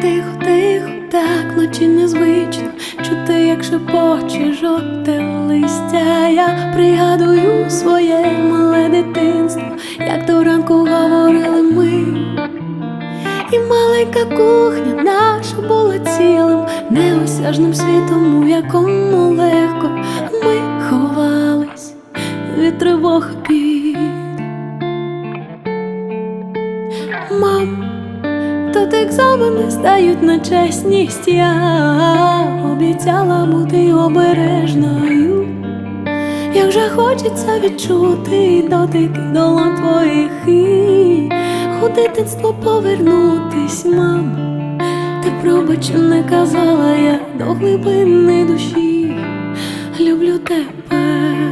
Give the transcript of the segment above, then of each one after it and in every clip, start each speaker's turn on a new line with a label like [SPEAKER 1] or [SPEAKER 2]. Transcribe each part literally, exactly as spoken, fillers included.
[SPEAKER 1] Тихо, тихо, так вночі незвично чути, як шепоче жовте листя. Я пригадую своє мале дитинство, як до ранку говорили ми. І маленька кухня наша була цілим неосяжним світом, у якому легко ми ховались від тривог і бід. Мам, тут екзамени здають на чесність. Я обіцяла бути обережною. Як же хочеться відчути дотики долонь твоїх і у дитинство повернутись, мам. Ти пробач, не казала я до глибини душі. Люблю тебе.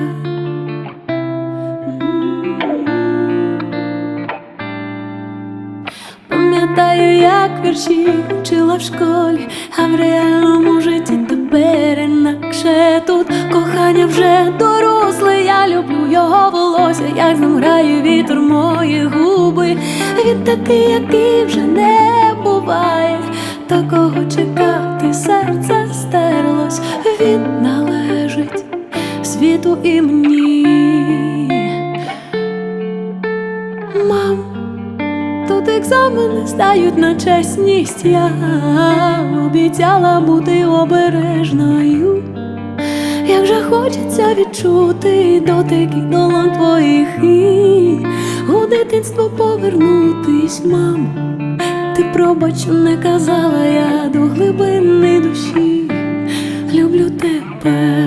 [SPEAKER 1] Пам'ятаю, як вірші вчила в школі, а в реальному житті тепер інакше. Тут кохання вже доросле, я люблю його волосся, як з ним грає вітер мої губи. Він такий, який вже не буває, такого чекати серце стерлось. Він належить світу і мені. Мам, тут екзамени здають на чесність. Я обіцяла бути обережною. Як же хочеться відчути дотики долонь твоїх і у дитинство повернутись, мамо. Ти пробач, не казала я до глибини душі. Люблю тебе.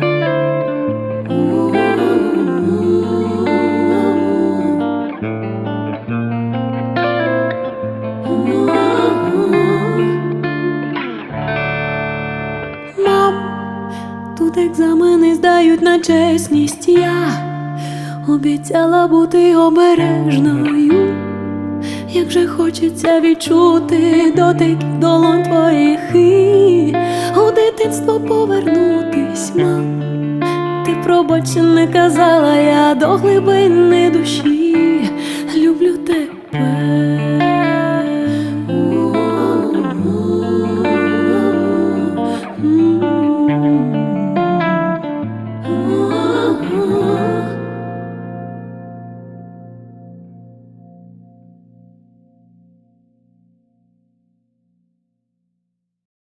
[SPEAKER 1] Тут екзамени здають на чесність. Я обіцяла бути обережною. Як же хочеться відчути дотики долонь твоїх і у дитинство повернутись, мам. Ти пробач, не казала я до глибини душі.